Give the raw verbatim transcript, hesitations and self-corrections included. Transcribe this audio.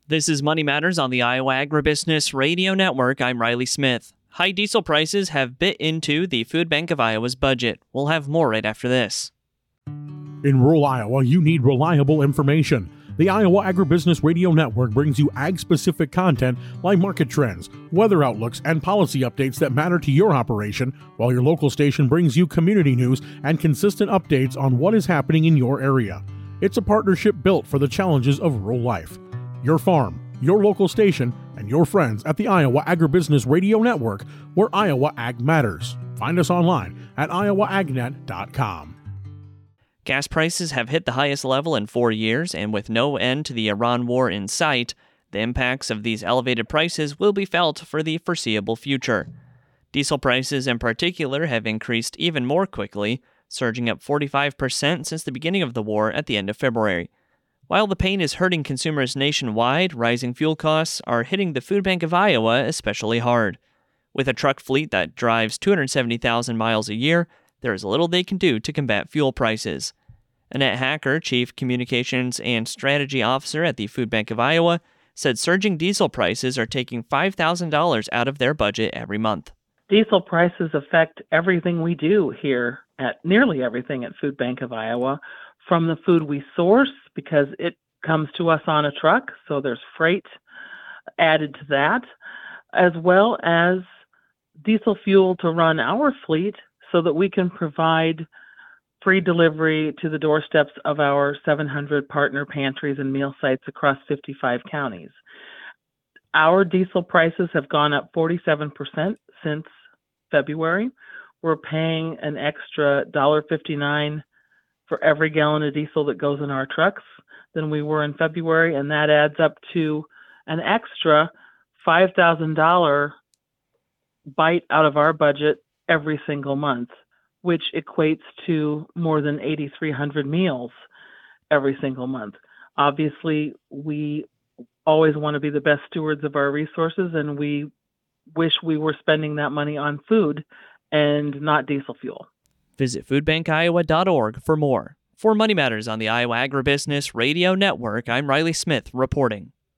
This is Money Matters on the Iowa Agribusiness Radio Network. I'm Riley Smith. High diesel prices have bit into the Food Bank of Iowa's budget. We'll have more right after this. In rural Iowa, you need reliable information. The Iowa Agribusiness Radio Network brings you ag-specific content like market trends, weather outlooks, and policy updates that matter to your operation, while your local station brings you community news and consistent updates on what is happening in your area. It's a partnership built for the challenges of rural life. Your farm, your local station, and your friends at the Iowa Agribusiness Radio Network, where Iowa Ag matters. Find us online at iowa agnet dot com. Gas prices have hit the highest level in four years, and with no end to the Iran war in sight, the impacts of these elevated prices will be felt for the foreseeable future. Diesel prices in particular have increased even more quickly, surging up forty-five percent since the beginning of the war at the end of February. While the pain is hurting consumers nationwide, rising fuel costs are hitting the Food Bank of Iowa especially hard. With a truck fleet that drives two hundred seventy thousand miles a year, there is little they can do to combat fuel prices. Annette Hacker, Chief Communications and Strategy Officer at the Food Bank of Iowa, said surging diesel prices are taking five thousand dollars out of their budget every month. Diesel prices affect everything we do here, at nearly everything at Food Bank of Iowa, from the food we source, because it comes to us on a truck, so there's freight added to that, as well as diesel fuel to run our fleet so that we can provide free delivery to the doorsteps of our seven hundred partner pantries and meal sites across fifty-five counties. Our diesel prices have gone up forty-seven percent since February. We're paying an extra one dollar fifty-nine for every gallon of diesel that goes in our trucks than we were in February, and that adds up to an extra five thousand dollars bite out of our budget every single month, which equates to more than eight thousand three hundred meals every single month. Obviously, we always want to be the best stewards of our resources, and we wish we were spending that money on food and not diesel fuel. Visit food bank iowa dot org for more. For Money Matters on the Iowa Agribusiness Radio Network, I'm Riley Smith reporting.